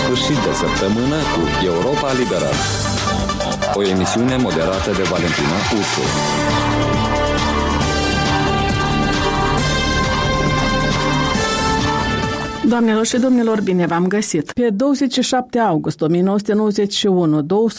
sfârșit de săptămână cu Europa Liberă. O emisiune moderată de Valentina Ursu. Doamnelor și domnilor, bine v-am găsit! Pe 27 august 1991,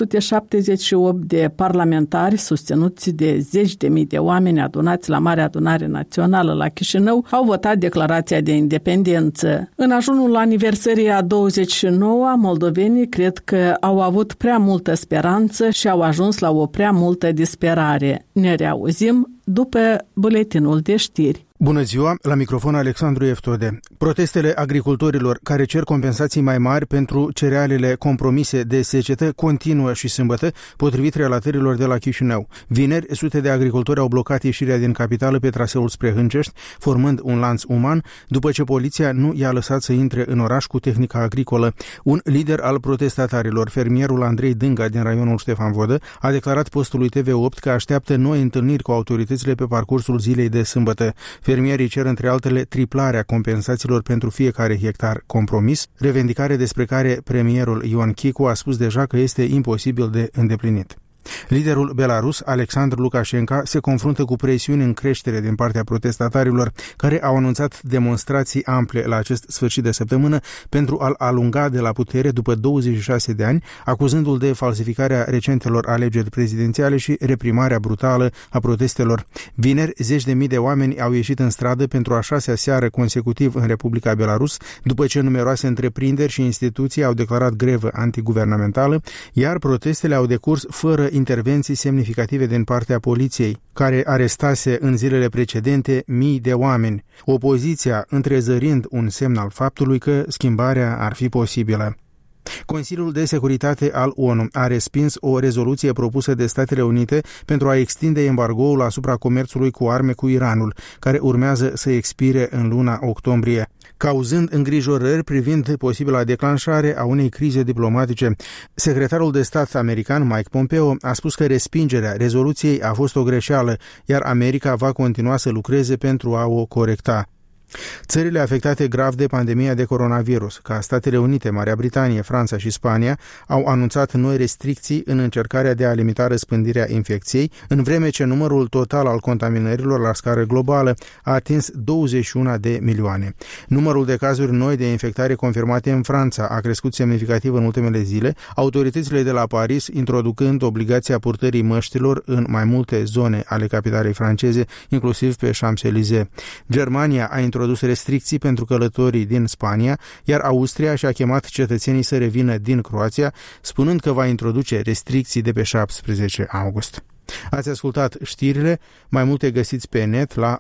278 de parlamentari susținuți de zeci de mii de oameni adunați la Marea Adunare Națională la Chișinău au votat declarația de independență. În ajunul aniversării a 29-a, moldovenii cred că au avut prea multă speranță și au ajuns la o prea multă disperare. Ne reauzim după buletinul de știri. Bună ziua, la microfon Alexandru Eftode. Protestele agricultorilor care cer compensații mai mari pentru cerealele compromise de secetă continuă și sâmbătă, potrivit relatărilor de la Chișinău. Vineri, sute de agricultori au blocat ieșirea din capitală pe traseul spre Hâncești, formând un lanț uman, după ce poliția nu i-a lăsat să intre în oraș cu tehnica agricolă. Un lider al protestatarilor, fermierul Andrei Dânga din raionul Ștefan Vodă, a declarat postului TV8 că așteaptă noi întâlniri cu autoritățile pe parcursul zilei de sâmbătă. Fermierii cer între altele triplarea compensațiilor pentru fiecare hectar compromis, revendicare despre care premierul Ion Chicu a spus deja că este imposibil de îndeplinit. Liderul belarus, Alexandru Lukashenko, se confruntă cu presiuni în creștere din partea protestatarilor, care au anunțat demonstrații ample la acest sfârșit de săptămână pentru a-l alunga de la putere după 26 de ani, acuzându-l de falsificarea recentelor alegeri prezidențiale și reprimarea brutală a protestelor. Vineri, zeci de mii de oameni au ieșit în stradă pentru a 6-a seară consecutiv în Republica Belarus, după ce numeroase întreprinderi și instituții au declarat grevă antiguvernamentală, iar protestele au decurs fără intervenții semnificative din partea poliției, care arestase în zilele precedente mii de oameni, opoziția întrezărind un semn al faptului că schimbarea ar fi posibilă. Consiliul de Securitate al ONU a respins o rezoluție propusă de Statele Unite pentru a extinde embargoul asupra comerțului cu arme cu Iranul, care urmează să expire în luna octombrie, cauzând îngrijorări privind posibila declanșare a unei crize diplomatice. Secretarul de stat american Mike Pompeo a spus că respingerea rezoluției a fost o greșeală, iar America va continua să lucreze pentru a o corecta. Țările afectate grav de pandemia de coronavirus, ca Statele Unite, Marea Britanie, Franța și Spania, au anunțat noi restricții în încercarea de a limita răspândirea infecției, în vreme ce numărul total al contaminărilor la scară globală a atins 21 de milioane. Numărul de cazuri noi de infectare confirmate în Franța a crescut semnificativ în ultimele zile, autoritățile de la Paris introducând obligația purtării măștilor în mai multe zone ale capitalei franceze, inclusiv pe Champs-Élysées. Germania a introdus restricții pentru călătorii din Spania, iar Austria și-a chemat cetățenii să revină din Croația, spunând că va introduce restricții de pe 17 august. Ați ascultat știrile, mai multe găsiți pe net la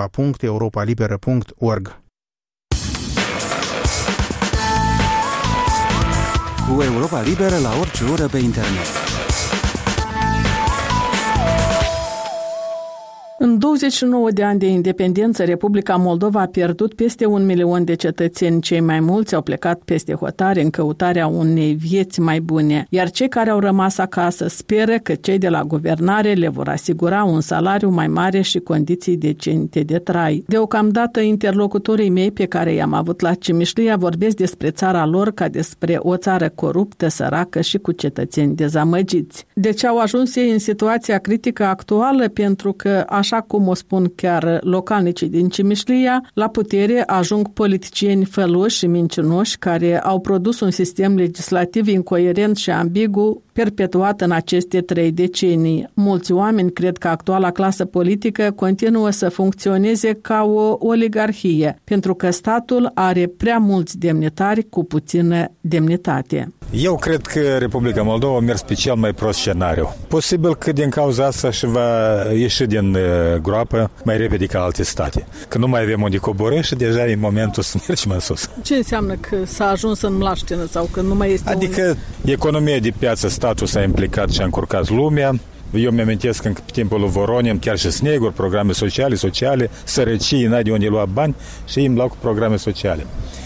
moldova.europalibera.org. Cu Europa Liberă la orice oră pe internet. În 29 de ani de independență, Republica Moldova a pierdut peste 1 milion de cetățeni. Cei mai mulți au plecat peste hotare în căutarea unei vieți mai bune, iar cei care au rămas acasă speră că cei de la guvernare le vor asigura un salariu mai mare și condiții decente de trai. Deocamdată, interlocutorii mei pe care i-am avut la Cimișlia vorbesc despre țara lor ca despre o țară coruptă, săracă și cu cetățeni dezamăgiți. De ce au ajuns ei în situația critică actuală? Pentru că, așa cum o spun chiar localnicii din Cimișlia, la putere ajung politicieni făloși și mincinoși care au produs un sistem legislativ incoerent și ambigu perpetuat în aceste 3 decenii. Mulți oameni cred că actuala clasă politică continuă să funcționeze ca o oligarhie, pentru că statul are prea mulți demnitari cu puțină demnitate. Eu cred că Republica Moldova a mers pe cel mai prost scenariu. Posibil că din cauza asta și va ieși din groapă mai repede ca alte state. Că nu mai avem unde coborî și deja e momentul să mergem în sus. Ce înseamnă că s-a ajuns în mlaștină sau că nu mai este Adică economia de piață, statul s-a implicat și a încurcat lumea. Eu mi-amintesc în timpul lui Voronin, chiar și sneguri, programe sociale, sărăcii, n-ai de unde lua bani și ei îmi luau cu programe sociale.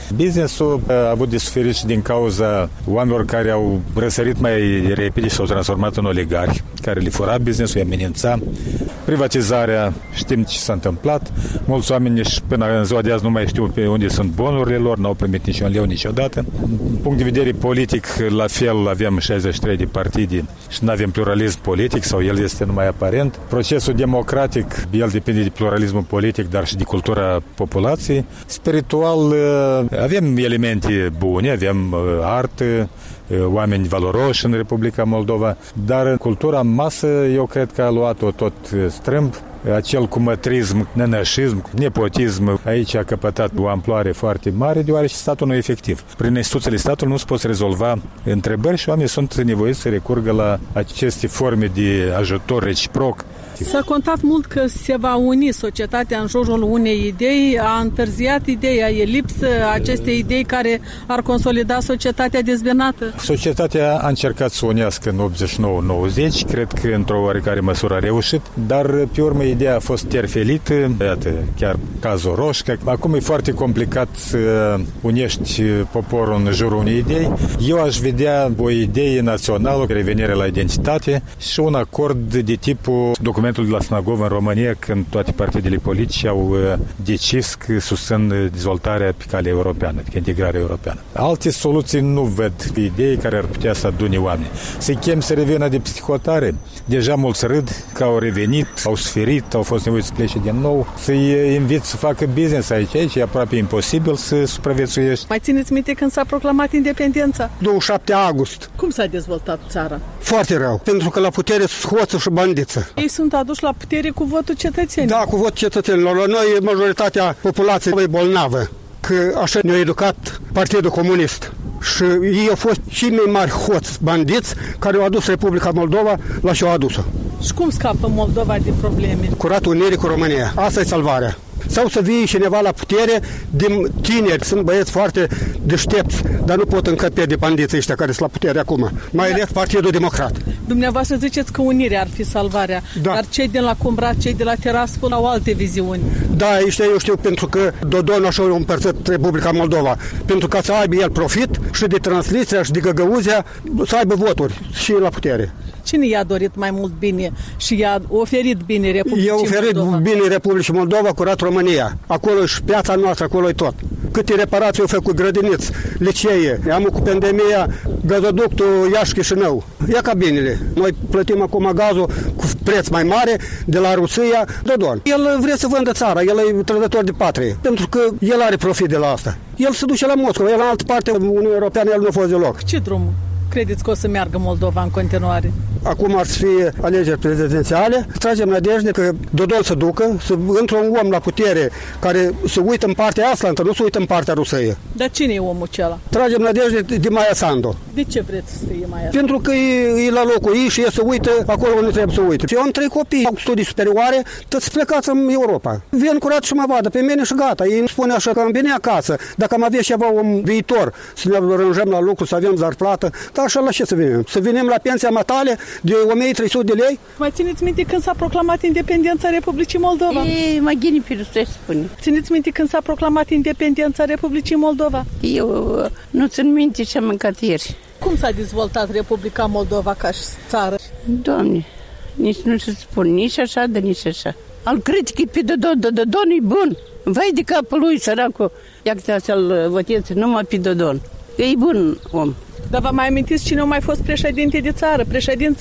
Business-ul a avut de suferit și din cauza oamenilor care au răsărit mai repede și s-au transformat în oligarhi, care le fura business-ul, îi amenința. Privatizarea, știm ce s-a întâmplat. Mulți oameni până în ziua de azi nu mai știu pe unde sunt bonurile lor, n-au primit niciun leu niciodată. Din punct de vedere politic, la fel, avem 63 de partide și nu avem pluralism politic, sau el este numai aparent. Procesul democratic, el depinde de pluralismul politic, dar și de cultura populației. Spiritual, avem elemente bune, avem artă, oameni valoroși în Republica Moldova, dar cultura în masă, eu cred că a luat-o tot strâmb. Acel cumătrism, nenășism, nepotism, aici a căpătat o amploare foarte mare, deoarece statul nu e efectiv. Prin instituțiile statului nu se pot rezolva întrebări și oamenii sunt nevoiți să recurgă la aceste forme de ajutor reciproc. S-a contat mult că se va uni societatea în jurul unei idei, a întârziat ideea, e lipsă acestei idei care ar consolida societatea dezbinată. Societatea a încercat să unească în 89-90, cred că într-o oarecare măsură a reușit, dar pe urmă ideea a fost terfelită, iată, chiar cazul Roșca. Acum e foarte complicat să unești poporul în jurul unei idei. Eu aș vedea o idee națională, revenire la identitate și un acord de tipul documentul de la Snagov în România, când toate partidele politice au decis că susțin dezvoltarea pe calea europeană, pe integrarea europeană. Alte soluții nu văd idei care ar putea să adune oameni. Să-i chem să revină de psihotare. Deja mulți râd că au revenit, au suferit, au fost nevoiți să plece din nou. Să-i invit să facă business aici e aproape imposibil să supraviețuiești. Mai țineți minte când s-a proclamat independența? 27 august. Cum s-a dezvoltat țara? Foarte rău, pentru că la putere sunt hoță și bandiță. Ei sunt aduși la putere cu votul cetățenilor. Da, cu votul cetățenilor. La noi majoritatea populației e bolnavă, că așa ne-a educat Partidul Comunist. Și ei au fost cei mai mari hoți bandiți care au adus Republica Moldova la ce au adus-o. Și cum scapă Moldova de probleme? Curat unirii cu România. Asta e salvarea. Sau să vie cineva la putere din tineri. Sunt băieți foarte deștepți, dar nu pot încăpe de bandiții ăștia care sunt la putere acum. Mai ales Partidul Democrat. Dumneavoastră ziceți că unirea ar fi salvarea, da. Dar cei de la Cumbrat, cei de la Tiraspol au alte viziuni. Da, ăștia eu știu, pentru că Dodon așa a împărțit Republica Moldova. Pentru ca să aibă el profit și de Transnistria și de Găgăuzia, să aibă voturi și la putere. Cine i-a dorit mai mult bine și i-a oferit bine Republicii Moldova? I-a oferit bine Republicii Moldova, curat România. Acolo e și piața noastră, acolo e tot. Câte reparații au făcut, grădiniți, licee. Am cu pandemia gazoductul Iași-Chișinău. Ia cabinele. Noi plătim acum gazul cu preț mai mare de la Rusia. Dodon. El vrea să vândă țara, el e trădător de patrie. Pentru că el are profit de la asta. El se duce la Moscova, el în altă parte, Uniunea Europeană, el nu a fost deloc. Ce drum credeți că o să meargă Moldova în continuare? Acum ar fi alegeri prezidențiale. Tragem nădejde că Dodon să ducă, să intre un om la putere care să uită în partea Aslantă, nu să uită în partea Rusiei. Dar cine e omul acela? Tragem nădejde de Maia Sandu. De ce vreți să fie Maia? Pentru că e la locul ei și e să uită acolo unde trebuie să uite. Eu am 3 copii, au studii superioare, toți plecați în Europa. Vin curat și mă vadă pe mine și gata. Ei îmi spune așa că am venit acasă. Dacă am avea ceva un viitor, să ne aranjăm la lucru, să avem zarplată, dar așa la ce să venim? Să venim la pensia matale de 1300 de lei? Mai țineți minte când s-a proclamat independența Republicii Moldova? Mai gine pe ce spune. Țineți minte când s-a proclamat independența Republicii Moldova? Eu nu țin minte ce am mâncat ieri. Cum s-a dezvoltat Republica Moldova ca și țară? Doamne, nici nu se spun, nici așa, de nici așa. Al critică pe Dodon e bun. Vai de capul lui, săracul. Ia că să-l voteți numai pe Dodon. E bun om. Dar vă mai amintiți cine a mai fost președinte de țară, președinți?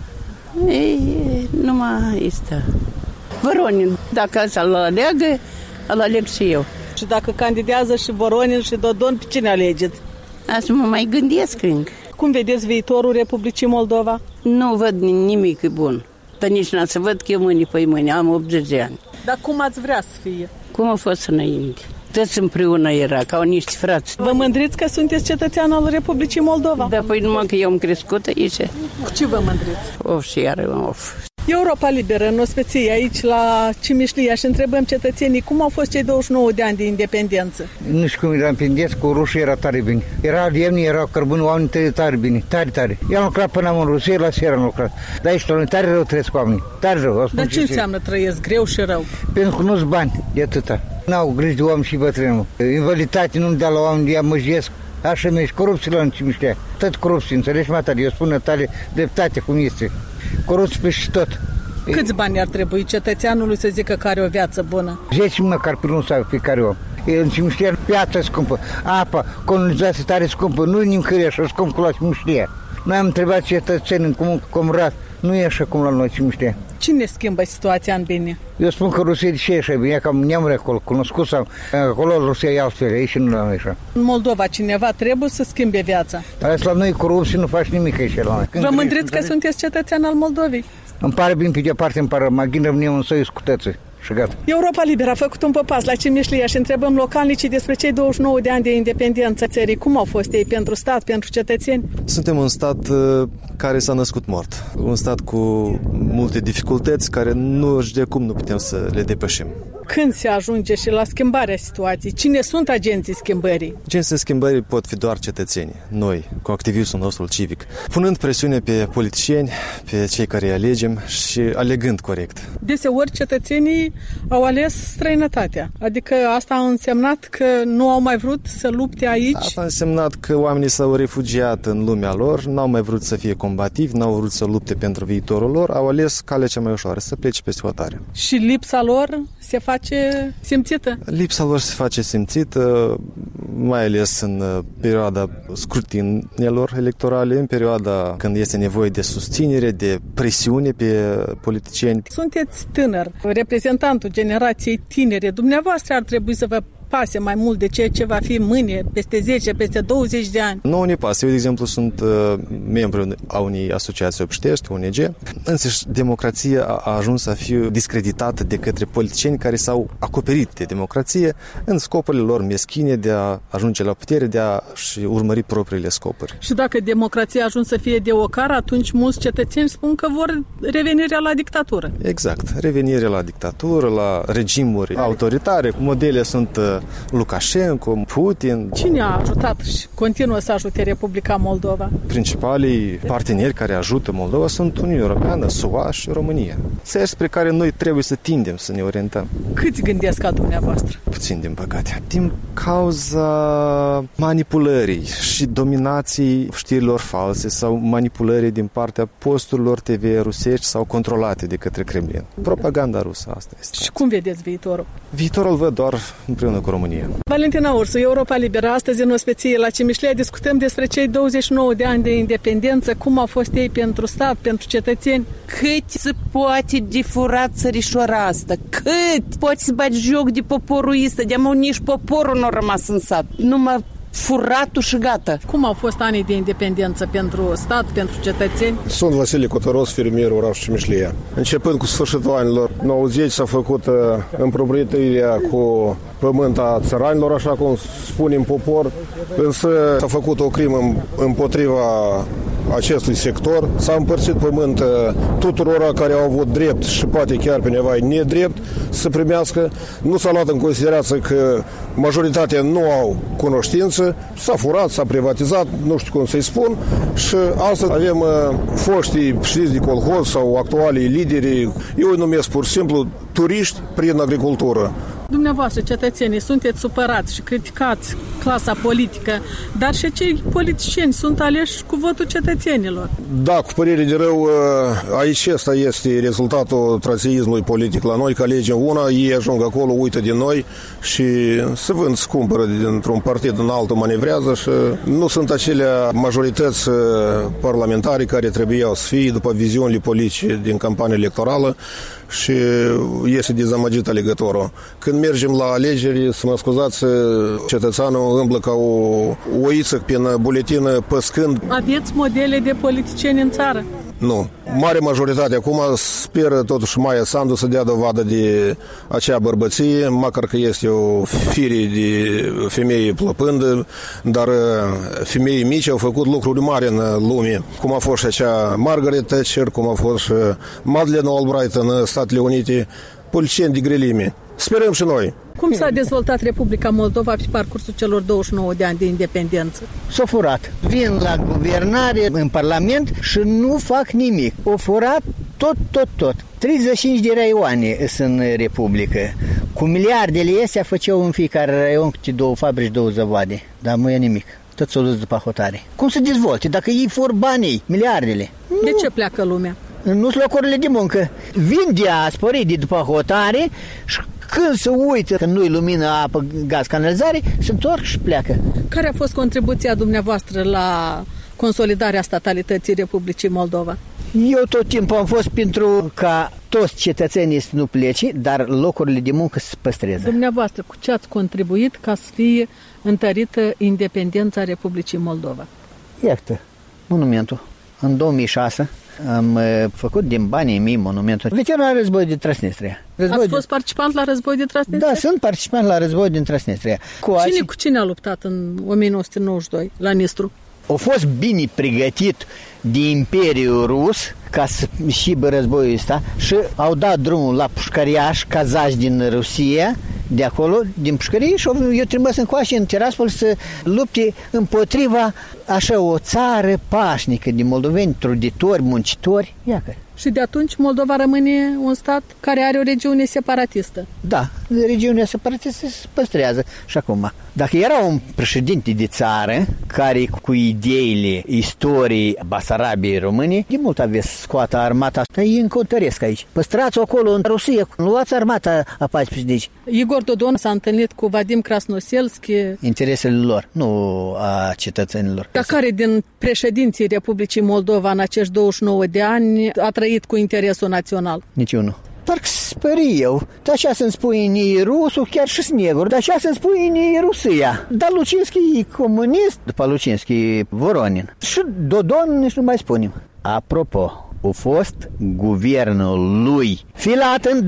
Ei, numai este. Voronin, dacă să-l aleagă, îl aleg și eu. Și dacă candidează și Voronin și Dodon, pe cine alegeți? Asta mă mai gândesc încă. Cum vedeți viitorul Republicii Moldova? Nu văd nimic bun. Dar nici n-am să văd că eu mâine, am 80 de ani. Dar cum ați vrea să fie? Cum a fost înainte? Toți împreună era, ca niște frați. Vă mândriți că sunteți cetățean al Republicii Moldova? Da, păi numai că eu am crescut aici. Cu ce vă mândriți? Și iară, Europa Liberă, în ospeție, aici la Cimișlia, și întrebăm cetățenii cum au fost cei 29 de ani de independență. Nu știu cum era independență, cu rușii era tare bine. Era lemni, era cărbuni, oamenii tăi tare bine, tare. Eu am lucrat până am în Rusia, la seara am lucrat. Dar aici tare rău trăiesc oamenii, tare rău. Dar ce înseamnă trăiesc greu și rău? Pentru că nu-s bani, de atâta. N-au grijă de oameni și bătrâni. Invaliditate nu-mi dea la oameni, ea măjesc. Așa mergi, corupție la Cimiștea. Tot corupție, înțelegi, mă, tare? Eu spun tare dreptate cum este. Corupție peste tot. Câți bani ar trebui cetățeanului să zică că are o viață bună? 10 măcar pe lună sau fiecare om. În Cimiștea piața scumpă, apa, colonizație tare scumpă, nu-i nimănui așa scump cu la Cimiștea. Noi am întrebat cetățenii în comun cu Comrat, nu e așa cum la noi Cimiștea. Cine schimbă situația în bine? Eu spun că Rusia de ce e așa bine, e cam neamuri acolo, cunoscut sau acolo Rusia e altfel, aici nu la noi așa. În Moldova cineva trebuie să schimbe viața. Dar la noi corupție nu faci nimic aici la noi. Vă mândriți că sunteți cetățean al Moldovei? Îmi pare bine pe departe, îmi pare maghin, rămânem în soiul cu tății. Și gata. Europa Liberă a făcut un păpas la Cimișlia și întrebăm localnicii despre cei 29 de ani de independență țării. Cum au fost ei pentru stat, pentru cetățeni? Suntem un stat care s-a născut mort. Un stat cu multe dificultăți care nu știu de cum nu putem să le depășim. Când se ajunge și la schimbarea situației? Cine sunt agenții schimbării? Agenții schimbării pot fi doar cetățenii, noi, cu activismul nostru civic, punând presiune pe politicieni, pe cei care îi alegem și alegând corect. Deseori cetățenii au ales străinătatea, adică asta a însemnat că nu au mai vrut să lupte aici? Asta a însemnat că oamenii s-au refugiat în lumea lor, n-au mai vrut să fie combativi, n-au vrut să lupte pentru viitorul lor, au ales calea cea mai ușoară, să plece peste hotare. Și lipsa lor se face simțită? Lipsa lor se face simțită, mai ales în perioada scrutinelor electorale, în perioada când este nevoie de susținere, de presiune pe politicieni. Sunteți tânăr, reprezentantul generației tinere. Dumneavoastră ar trebui să vă pase mai mult de ceea ce va fi mâine, peste 10, peste 20 de ani. Nu ne pasă. Eu, de exemplu, sunt membru a unei asociații obștești, ONG. Însăși, democrația a ajuns să fie discreditată de către politicieni care s-au acoperit de democrație în scopurile lor meschine de a ajunge la putere, de a-și urmări propriile scopuri. Și dacă democrația a ajuns să fie de ocară, atunci mulți cetățeni spun că vor revenirea la dictatură. Exact. Revenire la dictatură, la regimuri autoritare. Modele sunt Lukashenko, Putin. Cine a ajutat și continuă să ajute Republica Moldova? Principalii parteneri care ajută Moldova sunt Uniunea Europeană, SUA și România. Țări spre care noi trebuie să tindem să ne orientăm. Câți gândesc ca dumneavoastră? Puțin, din păcate. Din cauza manipulării și dominației știrilor false sau manipulării din partea posturilor TV rusești sau controlate de către Kremlin. Propaganda rusă, asta este. Și cum vedeți viitorul? Viitorul văd doar împreună cu România. Valentina Ursu, Europa Liberă. Astăzi în ospeție la Cimișlia discutăm despre cei 29 de ani de independență, cum au fost ei pentru stat, pentru cetățeni. Cât se poate de furat țărișoara asta? Cât poate să bagi joc de poporul ăsta? De-amă nici poporul nu a rămas în sat. Numai furatul și gata. Cum au fost anii de independență pentru stat, pentru cetățeni? Sunt Vasile Cotoros, fermier, orașul Cimișlia. Începând cu sfârșitul anilor 90 s-a făcut împrumutuirea cu pământ a țăranilor, așa cum spunem popor, însă s-a făcut o crimă împotriva acestui sector. S-a împărțit pământ tuturora care au avut drept și poate chiar pe nevai nedrept să primească. Nu s-a luat în considerație că majoritatea nu au cunoștință, s-a furat, s-a privatizat, nu știu cum să-i spun, și astăzi avem foștii președinți de colhoz sau actualii lideri, eu îi numesc pur și simplu turiști prin agricultură. Dumneavoastră, cetățenii, sunteți supărați și criticați clasa politică, dar și cei politicieni sunt aleși cu votul cetățenilor. Da, cu părere de rău, aici ăsta este rezultatul traseismului politic la noi, că alegem una, ei ajung acolo, uită de noi și se vând, se cumpără dintr-un partid în altul, manevrează și nu sunt acelea majorități parlamentare care trebuiau să fie după viziunile politice din campania electorală și este dezamăgit alegătorul. Când mergem la alegeri, să mă scuzați, cetățeanul îmblă ca o oiță prin buletină păscând. Aveți modele de politicieni în țară? Nu. mare majoritate acum speră totuși Maia Sandu să dea dovadă de acea bărbăție, măcar că este o fire de femeie plăpândă, dar femeii mici au făcut lucruri mari în lume, cum a fost și acea Margaret Thatcher, cum a fost și Madeleine Albright în Statele Unite, politicieni de grelime. Sperăm și noi. Cum s-a dezvoltat Republica Moldova pe parcursul celor 29 de ani de independență? S-a furat. Vin la guvernare, în Parlament și nu fac nimic. O furat tot. 35 de raioane sunt în Republică. Cu miliardele astea făceau în fiecare raion câte 2 fabrici, 2 zăvoade. Dar nu e nimic. Tot s-o dus după hotare. Cum să dezvolte? Dacă ei fur banii, miliardele. De ce pleacă lumea? Nu-s locurile de muncă. Vin diasporii de după hotare și când se uită că nu-i lumină, apă, gaz, canalizare, se întorc și pleacă. Care a fost contribuția dumneavoastră la consolidarea statalității Republicii Moldova? Eu tot timpul am fost pentru ca toți cetățenii să nu plece, dar locurile de muncă să se păstreze. Dumneavoastră, cu ce ați contribuit ca să fie întărită independența Republicii Moldova? Iată, monumentul. În 2006 am făcut din banii mei monumentul veteran la război din Transnistria. Ați fost participant la război din Transnistria? Da, sunt participant la război din Transnistria. Cu cine a luptat în 1992 la Nistru? A fost bine pregătit de Imperiul Rus ca să șibă războiul ăsta și au dat drumul la pușcăriași, cazași din Rusia, de acolo, din pușcărie, și eu trimis încoace în Tiraspol să lupte împotriva așa o țară pașnică de moldoveni, truditori, muncitori. Iacă. Și de atunci Moldova rămâne un stat care are o regiune separatistă. Da, regiunea separatistă se păstrează și acum. Dacă era un președinte de țară care cu ideile istoriei Basarabiei române, de mult aveți scoată armata asta, ei încotăresc aici. Păstrați-o acolo în Rusia, luați armata a 14. Igor Dodon s-a întâlnit cu Vadim Krasnoselski. Interesele lor, nu a cetățenilor. Dar care din președinții Republicii Moldova în acești 29 de ani a trăit cu interesul național? Niciunul. Parcă speri eu. Dar așa să-mi spui ni rusul, chiar și negur, dar așa să-mi spui ni Rusia. Dar Lucinski e comunist, după Lucinski Voronin. Și Dodon nici nu mai spunem. Apropo, a fost guvernul lui filat în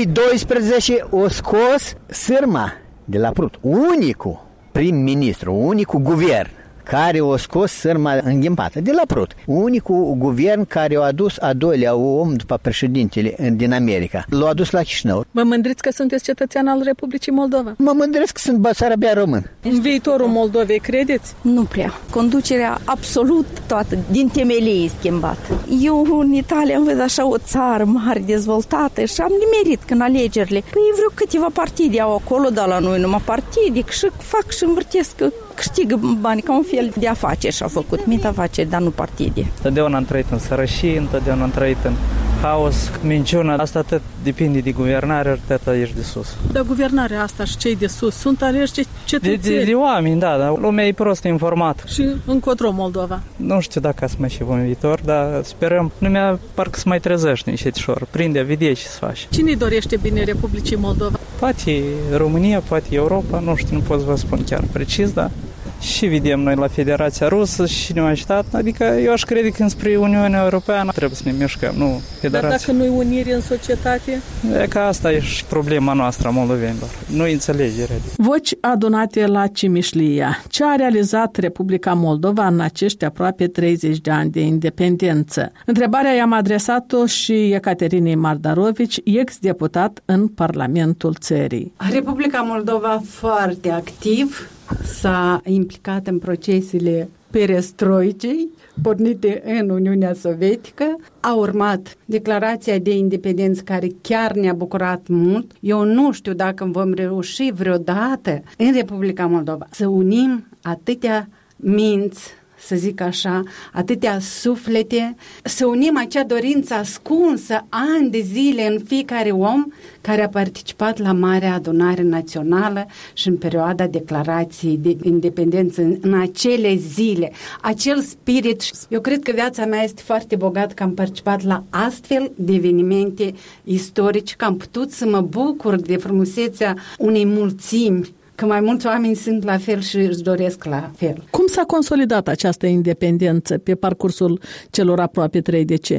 2012, o scos Sârma de la Prut. Unicul prim-ministru, unicul guvern care o scos Sârma înghimpată de la Prut. Unicul guvern care a adus a doilea om după președintele din America. L-a adus la Chișinău. Mă mândriți că sunteți cetățean al Republicii Moldova? Mă mândresc că sunt basarabean român. În viitorul Moldovei credeți? Nu prea. Conducerea absolut toată, din temelie e schimbată. Eu în Italia îmi văd așa o țară mare, dezvoltată și am nimerit că în alegerile. Păi vreo câteva partide au acolo, dar la noi numai partide și fac și învârtesc că câștigă bani ca un fel de afaceri și-au făcut mit afaceri, dar nu partide. Întotdeauna am trăit în sărășie, întotdeauna am trăit în haos, minciună. Asta atât depinde de guvernare, atât ești de sus. Dar guvernarea asta și cei de sus sunt aleși cetățeni. De oameni, da, dar lumea e prost informată. Și încotro Moldova. Nu știu dacă să mai și în viitor, dar sperăm. Lumea parcă să mai trezește nișetișor, prinde, vede ce să faci. Cine-i dorește bine Republicii Moldova? Poate România, poate Europa, nu știu, nu pot să vă spun chiar precis, dar și vedem noi la Federația Rusă și ne-au ajutat, adică eu aș crede că înspre Uniunea Europeană trebuie să ne mișcăm, nu Federația. Dar dacă nu-i unire în societate? E că asta e și problema noastră a moldovenilor, nu înțelegere. Voci adunate la Cimișlia. Ce a realizat Republica Moldova în acești aproape 30 de ani de independență? Întrebarea i-am adresat-o și Ecaterinei Mardarovici, ex-deputat în Parlamentul țării. Republica Moldova foarte activ s-a implicat în procesele perestroicei pornite în Uniunea Sovietică. A urmat declarația de independență care chiar ne-a bucurat mult. Eu nu știu dacă vom reuși vreodată în Republica Moldova să unim atâtea minți, să zic așa, atâtea suflete, să unim acea dorință ascunsă ani de zile în fiecare om care a participat la Marea Adunare Națională și în perioada declarației de independență, în acele zile, acel spirit. Eu cred că viața mea este foarte bogată că am participat la astfel de evenimente istorice, că am putut să mă bucur de frumusețea unei mulțimi, că mai mulți oameni sunt la fel și își doresc la fel. Cum s-a consolidat această independență pe parcursul celor aproape 3 decenii?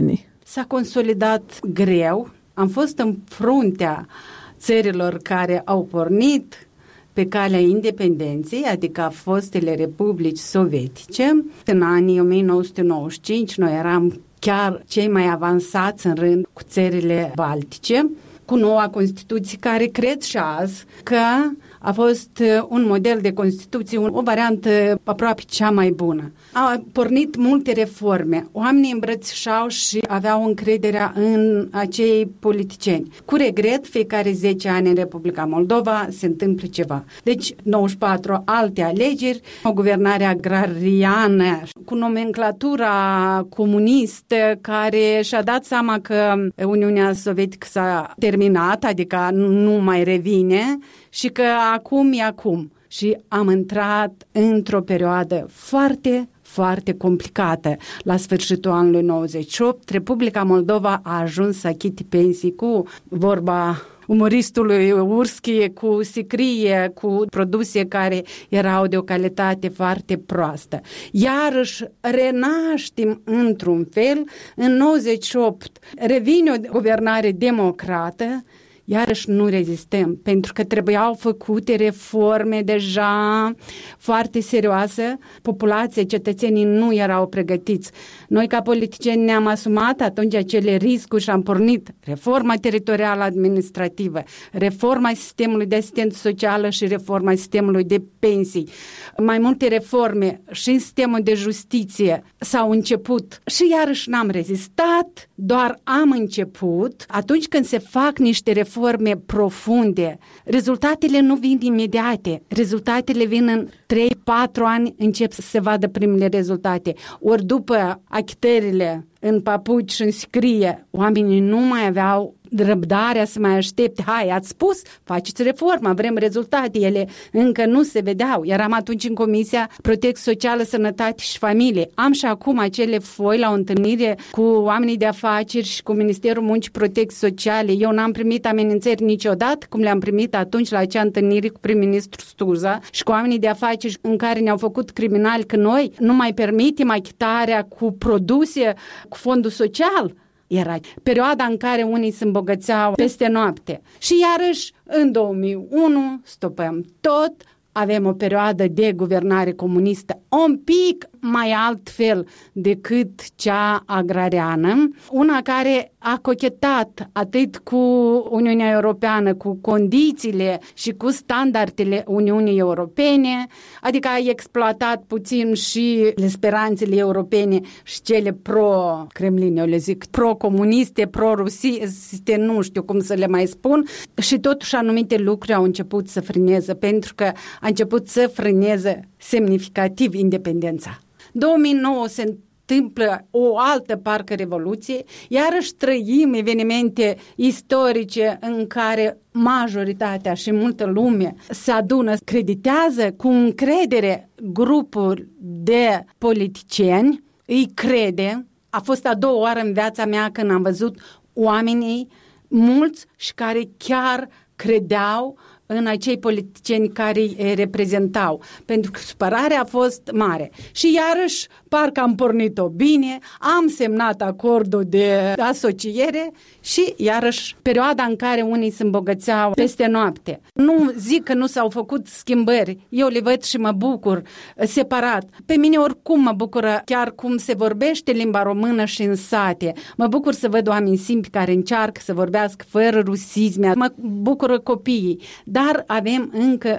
s-a consolidat greu. Am fost în fruntea țărilor care au pornit pe calea independenței, adică a fostele republici sovietice. În anii 1995 noi eram chiar cei mai avansați în rând cu țările baltice, cu noua Constituție, care cred și azi că a fost un model de Constituție, o variantă aproape cea mai bună. A pornit multe reforme. Oamenii îmbrățișau și aveau încrederea în acei politicieni. Cu regret, fiecare 10 ani în Republica Moldova se întâmplă ceva. Deci, 94 alte alegeri, o guvernare agrariană cu nomenclatura comunistă care și-a dat seama că Uniunea Sovietică s-a terminat, adică nu mai revine și că acum e acum. Și am intrat într-o perioadă foarte complicată. La sfârșitul anului 98, Republica Moldova a ajuns să achite pensii cu vorba umoristului Urski, cu sicrie, cu produse care erau de o calitate foarte proastă. Iarăși renaștem într-un fel, în 98 revine o guvernare democrată, iarăși nu rezistăm, pentru că trebuiau făcute reforme deja foarte serioase. Populația, cetățenii nu erau pregătiți. Noi ca politicieni ne-am asumat atunci acele riscuri și am pornit reforma teritorială administrativă, reforma sistemului de asistență socială și reforma sistemului de pensii. Mai multe reforme și în sistemul de justiție s-au început și iarăși n-am rezistat, doar am început. Atunci când se fac niște reforme profunde, rezultatele nu vin imediate, rezultatele vin în 3-4 ani, încep să se vadă primele rezultate. Ori după achitările în papuci și în sicrie, oamenii nu mai aveau răbdarea să mai aștepte. Hai, ați spus, faceți reforma, vrem rezultate. Ele încă nu se vedeau. Eram atunci în Comisia Protecție Socială, Sănătate și Familie. Am și acum acele foi la o întâlnire cu oamenii de afaceri și cu Ministerul Muncii Protecție Sociale. Eu n-am primit amenințări niciodată, cum le-am primit atunci la acea întâlnire cu prim-ministru Stuza și cu oamenii de afaceri în care ne-au făcut criminali că noi nu mai permitem achitarea cu produse, cu fondul social. Era perioada în care unii se îmbogățeau peste noapte. Și iarăși, în 2001, stopăm tot, avem o perioadă de guvernare comunistă un pic mai altfel decât cea agrariană, una care a cochetat atât cu Uniunea Europeană, cu condițiile și cu standardele Uniunii Europene, adică a exploatat puțin și speranțele europene și cele pro-Kremlin, eu le zic, pro-comuniste, pro-rusiste, nu știu cum să le mai spun, și totuși anumite lucruri au început să frâneze, pentru că a început să frâneze semnificativ independența. 2009 se întâmplă o altă parcă revoluție, iarăși trăim evenimente istorice în care majoritatea și multă lume se adună, creditează cu încredere grupuri de politicieni, îi crede. A fost a doua oară în viața mea când am văzut oamenii mulți și care chiar credeau în acei politicieni care îi reprezentau, pentru că supărarea a fost mare. Și iarăși, parcă am pornit-o bine, am semnat acordul de asociere și iarăși perioada în care unii se îmbogățeau peste noapte. Nu zic că nu s-au făcut schimbări, eu le văd și mă bucur separat. Pe mine oricum mă bucură chiar cum se vorbește limba română și în sate. Mă bucur să văd oameni simpli care încearcă să vorbească fără rusisme, mă bucură copiii. Dar avem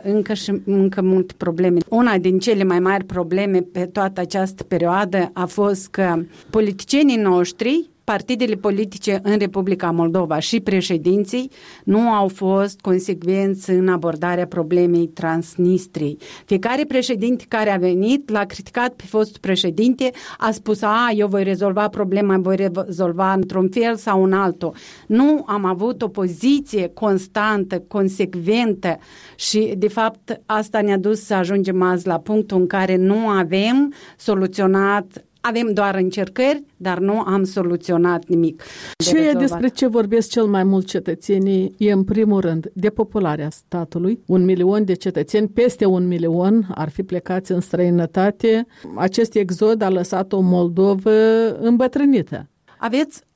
încă multe probleme. Una din cele mai mari probleme pe toată această perioadă a fost că politicienii noștri, partidele politice în Republica Moldova și președinții nu au fost consecvenți în abordarea problemei Transnistriei. Fiecare președinte care a venit l-a criticat pe fostul președinte, a spus, eu voi rezolva problema, voi rezolva într-un fel sau în altul. Nu am avut o poziție constantă, consecventă și, de fapt, asta ne-a dus să ajungem azi la punctul în care nu avem soluționat. Avem doar încercări, dar nu am soluționat nimic. Și despre ce vorbesc cel mai mult cetățenii e, în primul rând, depopularea statului. 1 milion de cetățeni, peste 1 milion ar fi plecați în străinătate. Acest exod a lăsat o Moldovă îmbătrânită. Aveți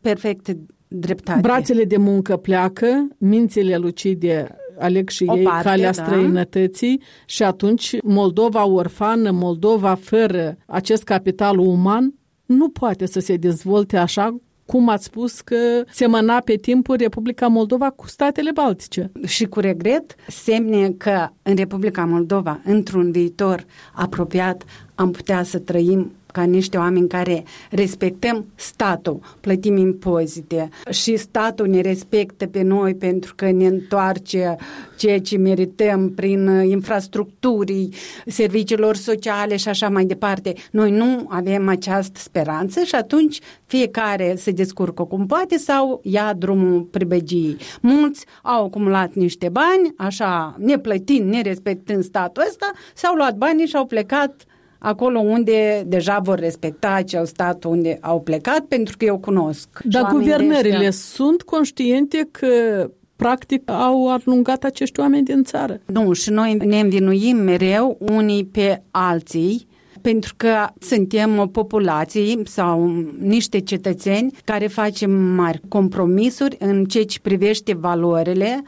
perfect dreptate. Brațele de muncă pleacă, mințile lucide aleg și ei calea străinătății și atunci Moldova orfană, Moldova fără acest capital uman, nu poate să se dezvolte așa cum ați spus că semăna pe timpul Republica Moldova cu statele Baltice. Și cu regret, semne că în Republica Moldova, într-un viitor apropiat, am putea să trăim ca niște oameni care respectăm statul, plătim impozite și statul ne respectă pe noi pentru că ne întoarce ceea ce merităm prin infrastructurii, serviciilor sociale și așa mai departe. Noi nu avem această speranță și atunci fiecare se descurcă cum poate sau ia drumul pribegiei. Mulți au acumulat niște bani, așa, neplătind, nerespectând statul ăsta, s-au luat banii și au plecat acolo unde deja vor respecta acel stat unde au plecat, pentru că eu cunosc. Dar guvernările sunt conștiente că practic au alungat acești oameni din țară? Nu, și noi ne învinuim mereu unii pe alții, pentru că suntem o populație sau niște cetățeni care facem mari compromisuri în ceea ce privește valorile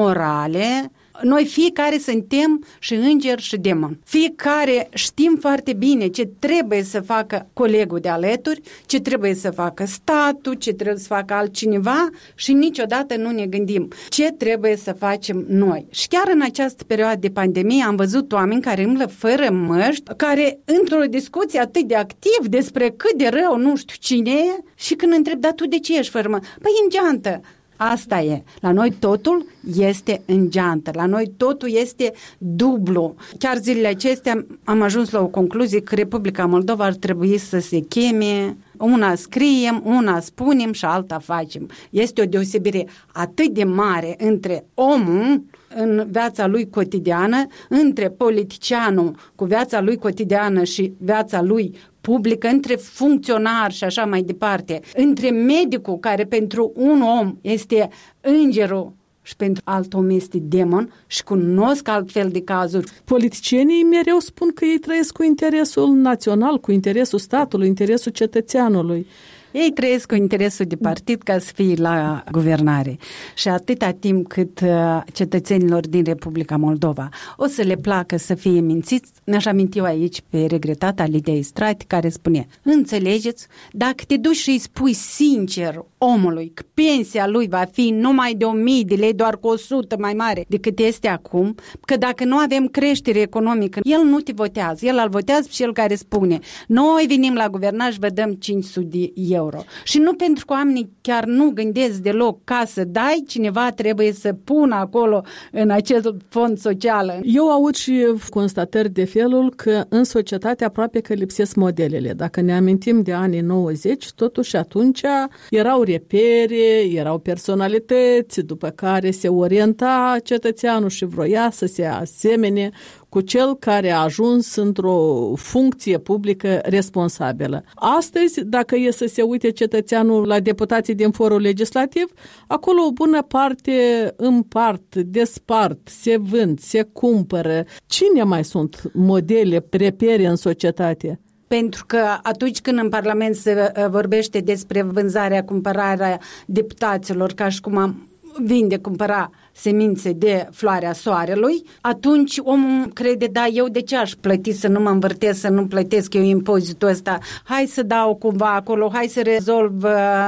morale. Noi fiecare suntem și înger și demon. Fiecare știm foarte bine ce trebuie să facă colegul de alături, ce trebuie să facă statul, ce trebuie să facă altcineva și niciodată nu ne gândim ce trebuie să facem noi. Și chiar în această perioadă de pandemie am văzut oameni care umblă fără măști, care într-o discuție atât de activ despre cât de rău nu știu cine e și când întreb, dar tu de ce ești fără măști? Păi în geantă. Asta e. La noi totul este în geantă. La noi totul este dublu. Chiar zilele acestea am ajuns la o concluzie că Republica Moldova ar trebui să se cheme, una scriem, una spunem și alta facem. Este o deosebire atât de mare între omul în viața lui cotidiană, între politicianul cu viața lui cotidiană și viața lui publică, între funcționar și așa mai departe, între medicul care pentru un om este îngerul și pentru alt om este demon și cunosc altfel de cazuri. Politicienii mereu spun că ei trăiesc cu interesul național, cu interesul statului, interesul cetățeanului. Ei trăiesc cu interesul de partid ca să fie la guvernare. Și atâta timp cât cetățenilor din Republica Moldova o să le placă să fie mințiți, mi-aș aminti eu aici pe regretata Lidia Istrati, care spune, înțelegeți, dacă te duci și îi spui sincer omului că pensia lui va fi numai de 1000 de lei, doar cu 100 mai mare decât este acum, că dacă nu avem creștere economică, el nu te votează, el îl votează și el care spune, noi venim la guvernare și vă dăm 500 de euro. Și nu pentru că oamenii chiar nu gândesc deloc ca să dai, cineva trebuie să pună acolo în acest fond social. Eu aud și constatări de felul că în societate aproape că lipsesc modelele. Dacă ne amintim de anii 90, totuși atunci erau repere, erau personalități după care se orienta cetățeanul și vroia să se asemene cu cel care a ajuns într-o funcție publică responsabilă. Astăzi, dacă e să se uite cetățeanul la deputații din forul legislativ, acolo o bună parte împart, despart, se vând, se cumpără. Cine mai sunt modele, repere în societate? Pentru că atunci când în Parlament se vorbește despre vânzarea, cumpărarea deputaților, ca și cum am vinde, cumpăra semințe de floarea soarelui, atunci omul crede, da, eu de ce aș plăti să nu mă învârtesc, să nu plătesc eu impozitul ăsta, hai să dau cumva acolo, hai să rezolv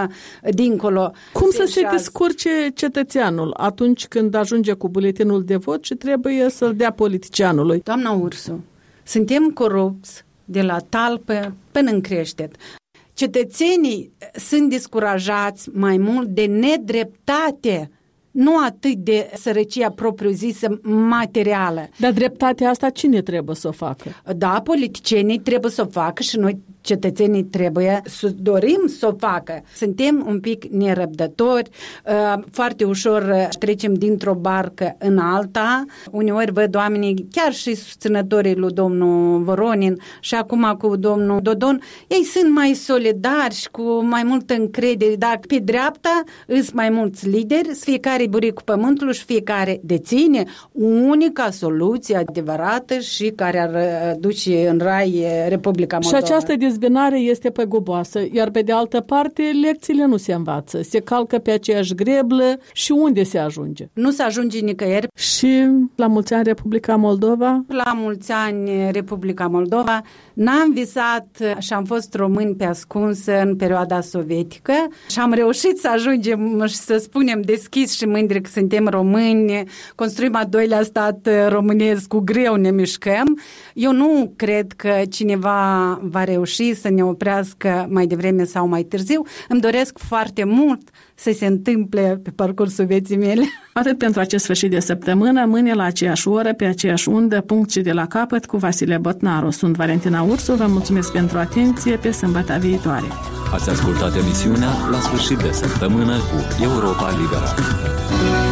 dincolo. Cum să se descurce cetățeanul atunci când ajunge cu buletinul de vot și trebuie să-l dea politicianului? Doamna Ursu, suntem corupți de la talpă până în creștet. Cetățenii sunt descurajați mai mult de nedreptate, nu atât de sărăcia propriu-zisă materială. Dar dreptatea asta cine trebuie să o facă? Da, politicienii trebuie să o facă și noi cetățenii trebuie să dorim să o facă. Suntem un pic nerăbdători, foarte ușor trecem dintr-o barcă în alta. Uneori văd oamenii, chiar și susținătorii lui domnul Voronin și acum cu domnul Dodon, ei sunt mai solidari și cu mai multă încredere. Dacă pe dreapta îs mai mulți lideri, fiecare buricul pământului și fiecare deține unica soluție adevărată și care ar duce în rai Republica Moldova. Și această dezbinarea este păguboasă, iar pe de altă parte, lecțiile nu se învață. Se calcă pe aceeași greblă și unde se ajunge? Nu se ajunge nicăieri. Și la mulți ani Republica Moldova? La mulți ani Republica Moldova. N-am visat și am fost români pe ascuns în perioada sovietică și am reușit să ajungem și să spunem deschis și mândri că suntem români, construim a doilea stat românesc, cu greu ne mișcăm. Eu nu cred că cineva va reuși să ne oprească mai devreme sau mai târziu. Îmi doresc foarte mult să se întâmple pe parcursul vieții mele. Atât pentru acest sfârșit de săptămână, mâine la aceeași oră, pe aceeași undă, punct și de la capăt, cu Vasile Botnaru. Sunt Valentina Ursu, vă mulțumesc pentru atenție, pe sâmbătă viitoare. Ați ascultat emisiunea La sfârșit de săptămână cu Europa Liberă.